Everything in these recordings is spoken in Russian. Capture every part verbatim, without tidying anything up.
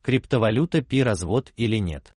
Криптовалюта пи развод или нет?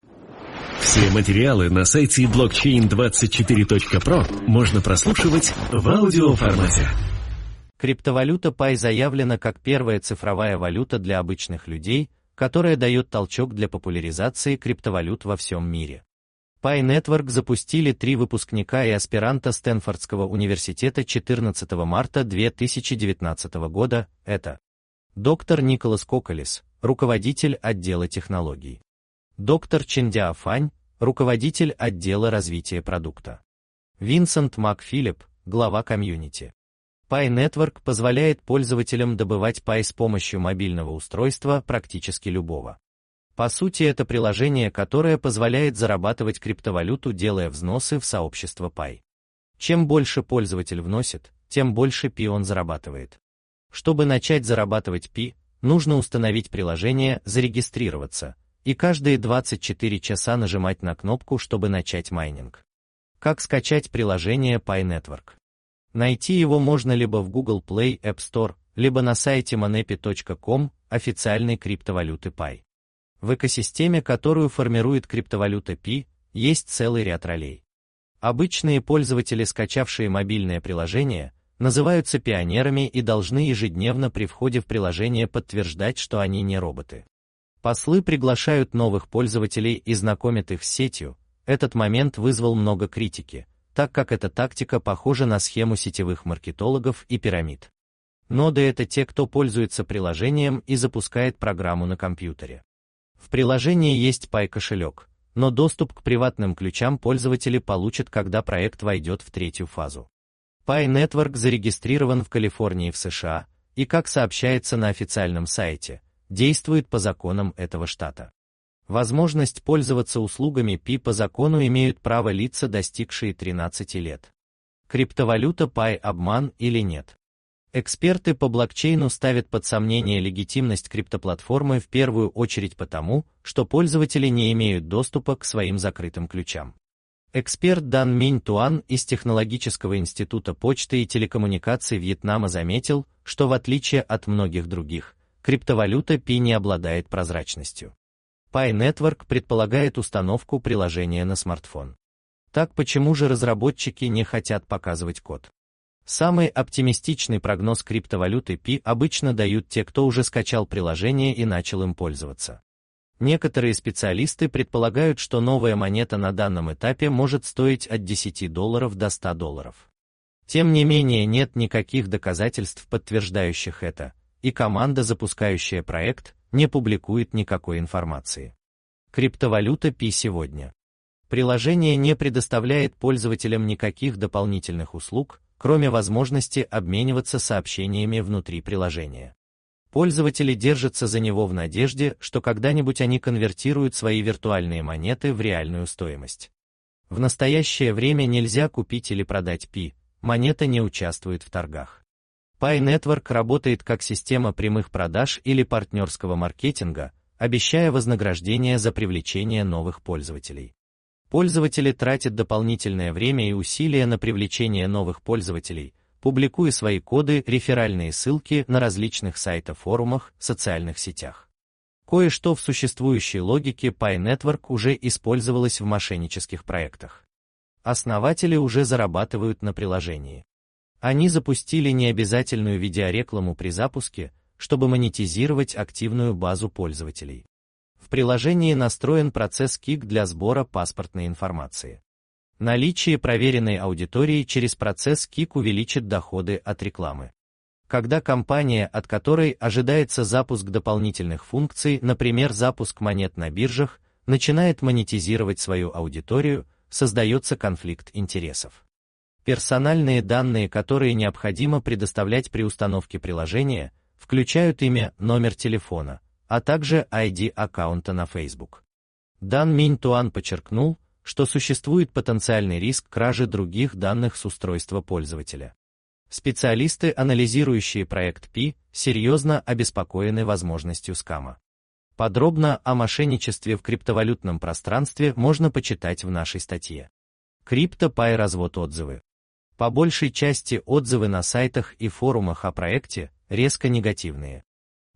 Все материалы на сайте блокчейн двадцать четыре точка про можно прослушивать в аудиоформате. Криптовалюта пай заявлена как первая цифровая валюта для обычных людей, которая дает толчок для популяризации криптовалют во всем мире. пай Network запустили три выпускника и аспиранта Стэнфордского университета четырнадцатого марта две тысячи девятнадцатого года, это доктор Николас Коколис, руководитель отдела технологий. Доктор Чиндя Фань, руководитель отдела развития продукта. Винсент МакФиллип, глава комьюнити. пай Network позволяет пользователям добывать пай с помощью мобильного устройства практически любого. По сути, это приложение, которое позволяет зарабатывать криптовалюту, делая взносы в сообщество пай. Чем больше пользователь вносит, тем больше пи он зарабатывает. Чтобы начать зарабатывать пи, нужно установить приложение, зарегистрироваться, и каждые двадцать четыре часа нажимать на кнопку, чтобы начать майнинг. Как скачать приложение пай Network? Найти его можно либо в Google Play App Store, либо на сайте monepi точка ком, официальной криптовалюты пай. В экосистеме, которую формирует криптовалюта пи, есть целый ряд ролей. Обычные пользователи, скачавшие мобильное приложение, называются пионерами и должны ежедневно при входе в приложение подтверждать, что они не роботы. Послы приглашают новых пользователей и знакомят их с сетью. Этот момент вызвал много критики, так как эта тактика похожа на схему сетевых маркетологов и пирамид. Ноды — это те, кто пользуется приложением и запускает программу на компьютере. В приложении есть пай-кошелек, но доступ к приватным ключам пользователи получат, когда проект войдет в третью фазу. пай Network зарегистрирован в Калифорнии в США, и, как сообщается на официальном сайте, действует по законам этого штата. Возможность пользоваться услугами пи по закону имеют право лица, достигшие тринадцати лет. Криптовалюта пай обман или нет? Эксперты по блокчейну ставят под сомнение легитимность криптоплатформы в первую очередь потому, что пользователи не имеют доступа к своим закрытым ключам. Эксперт Дан Минь Туан из Технологического института почты и телекоммуникаций Вьетнама заметил, что в отличие от многих других, криптовалюта пи не обладает прозрачностью. пай Network предполагает установку приложения на смартфон. Так почему же разработчики не хотят показывать код? Самый оптимистичный прогноз криптовалюты пи обычно дают те, кто уже скачал приложение и начал им пользоваться. Некоторые специалисты предполагают, что новая монета на данном этапе может стоить от десяти долларов до ста долларов. Тем не менее, нет никаких доказательств, подтверждающих это, и команда, запускающая проект, не публикует никакой информации. Криптовалюта пи сегодня. Приложение не предоставляет пользователям никаких дополнительных услуг, кроме возможности обмениваться сообщениями внутри приложения. Пользователи держатся за него в надежде, что когда-нибудь они конвертируют свои виртуальные монеты в реальную стоимость. В настоящее время нельзя купить или продать пи, монета не участвует в торгах. пай Network работает как система прямых продаж или партнерского маркетинга, обещая вознаграждение за привлечение новых пользователей. Пользователи тратят дополнительное время и усилия на привлечение новых пользователей, публикуя свои коды, реферальные ссылки на различных сайтах, форумах, социальных сетях. Кое-что в существующей логике пай Network уже использовалось в мошеннических проектах. Основатели уже зарабатывают на приложении. Они запустили необязательную видеорекламу при запуске, чтобы монетизировать активную базу пользователей. В приложении настроен процесс кик для сбора паспортной информации. Наличие проверенной аудитории через процесс кик увеличит доходы от рекламы. Когда компания, от которой ожидается запуск дополнительных функций, например, запуск монет на биржах, начинает монетизировать свою аудиторию, создается конфликт интересов. Персональные данные, которые необходимо предоставлять при установке приложения, включают имя, номер телефона, а также ай ди аккаунта на Facebook. Дан Минь Туан подчеркнул, что существует потенциальный риск кражи других данных с устройства пользователя. Специалисты, анализирующие проект пи, серьезно обеспокоены возможностью скама. Подробно о мошенничестве в криптовалютном пространстве можно почитать в нашей статье. CryptoPie развод отзывы. По большей части отзывы на сайтах и форумах о проекте резко негативные.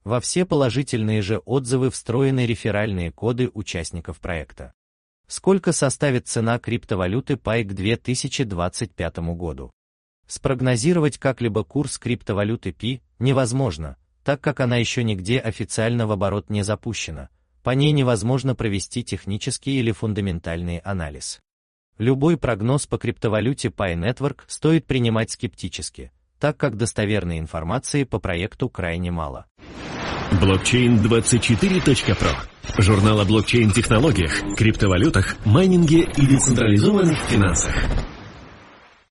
Во все положительные же отзывы встроены реферальные коды участников проекта. Сколько составит цена криптовалюты пай к две тысячи двадцать пятому году? Спрогнозировать как-либо курс криптовалюты пи невозможно, так как она еще нигде официально в оборот не запущена, по ней невозможно провести технический или фундаментальный анализ. Любой прогноз по криптовалюте Pi Network стоит принимать скептически, так как достоверной информации по проекту крайне мало. блокчейн двадцать четыре точка про. Журнал о блокчейн-технологиях, криптовалютах, майнинге и децентрализованных финансах.